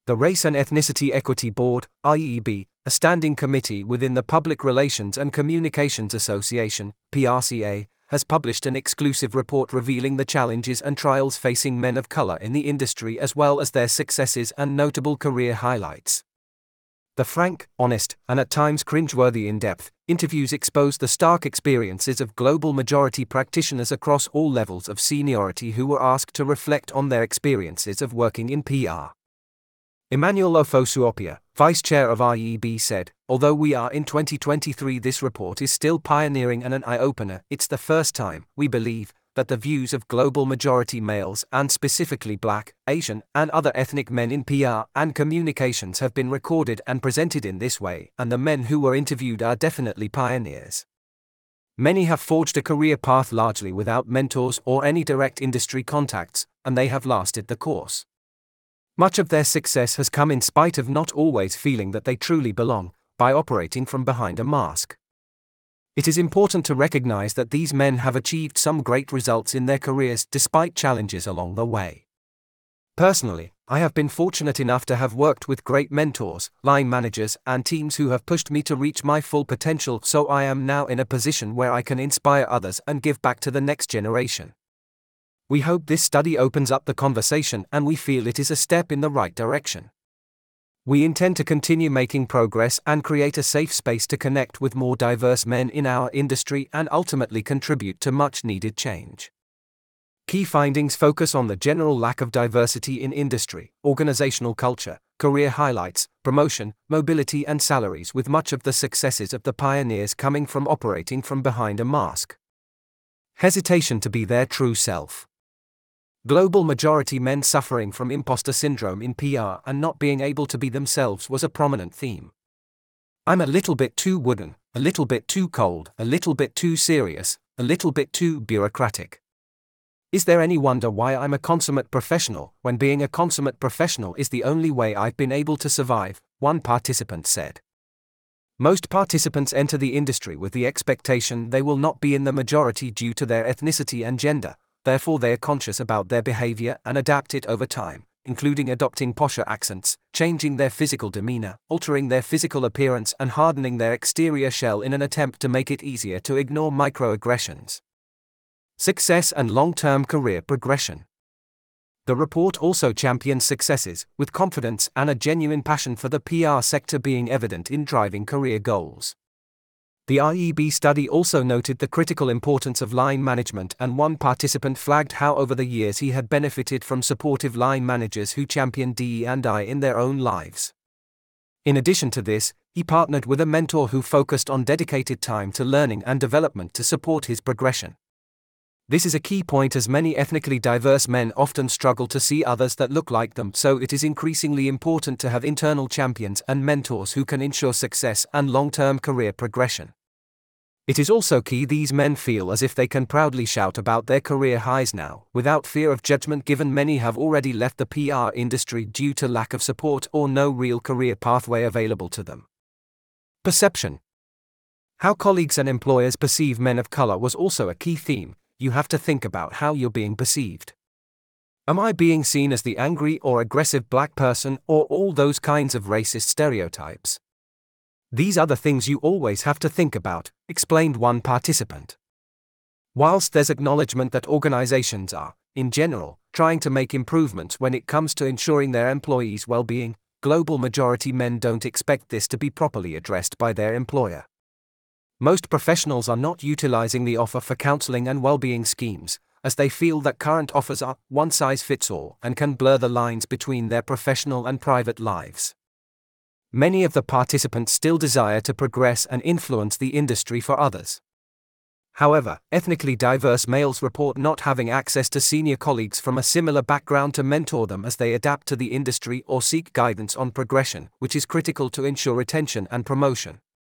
The Race and Ethnicity Equity Board, REB, a standing committee within the Public Relations and Communications Association, PRCA, has published an exclusive report revealing the challenges and trials facing men of color in the industry as well as their successes and notable career highlights. The frank, honest, and at times cringeworthy in-depth interviews expose the stark experiences of global majority practitioners across all levels of seniority who were asked to reflect on their experiences of working in PR. Emmanuel Ofosuopia, Vice Chair of REB, said, "Although we are in 2023, this report is still pioneering and an eye-opener. It's the first time, we believe, that the views of global majority males and specifically Black, Asian, and other ethnic men in PR and communications have been recorded and presented in this way, and the men who were interviewed are definitely pioneers. Many have forged a career path largely without mentors or any direct industry contacts, and they have lasted the course. Much of their success has come in spite of not always feeling that they truly belong, by operating from behind a mask. It is important to recognize that these men have achieved some great results in their careers despite challenges along the way. Personally, I have been fortunate enough to have worked with great mentors, line managers, and teams who have pushed me to reach my full potential, so I am now in a position where I can inspire others and give back to the next generation. We hope this study opens up the conversation and we feel it is a step in the right direction. We intend to continue making progress and create a safe space to connect with more diverse men in our industry and ultimately contribute to much needed change. Key findings focus on the general lack of diversity in industry, organizational culture, career highlights, promotion, mobility and salaries, with much of the successes of the pioneers coming from operating from behind a mask. Hesitation to be their true self. Global majority men suffering from imposter syndrome in PR and not being able to be themselves was a prominent theme. I'm a little bit too wooden, a little bit too cold, a little bit too serious, a little bit too bureaucratic. Is there any wonder why I'm a consummate professional, when being a consummate professional is the only way I've been able to survive, one participant said. Most participants enter the industry with the expectation they will not be in the majority due to their ethnicity and gender. Therefore they are conscious about their behavior and adapt it over time, including adopting posher accents, changing their physical demeanor, altering their physical appearance and hardening their exterior shell in an attempt to make it easier to ignore microaggressions. Success and long-term career progression. The report also champions successes, with confidence and a genuine passion for the PR sector being evident in driving career goals. The REB study also noted the critical importance of line management, and one participant flagged how over the years he had benefited from supportive line managers who championed DE&I in their own lives. In addition to this, he partnered with a mentor who focused on dedicated time to learning and development to support his progression. This is a key point, as many ethnically diverse men often struggle to see others that look like them, so it is increasingly important to have internal champions and mentors who can ensure success and long-term career progression. It is also key these men feel as if they can proudly shout about their career highs now, without fear of judgment, given many have already left the PR industry due to lack of support or no real career pathway available to them. Perception. How colleagues and employers perceive men of color was also a key theme. You have to think about how you're being perceived. Am I being seen as the angry or aggressive Black person, or all those kinds of racist stereotypes? These are the things you always have to think about, explained one participant. Whilst there's acknowledgement that organizations are, in general, trying to make improvements when it comes to ensuring their employees' well-being, global majority men don't expect this to be properly addressed by their employer. Most professionals are not utilizing the offer for counseling and well-being schemes, as they feel that current offers are one-size-fits-all and can blur the lines between their professional and private lives. Many of the participants still desire to progress and influence the industry for others. However, ethnically diverse males report not having access to senior colleagues from a similar background to mentor them as they adapt to the industry or seek guidance on progression, which is critical to ensure retention and promotion.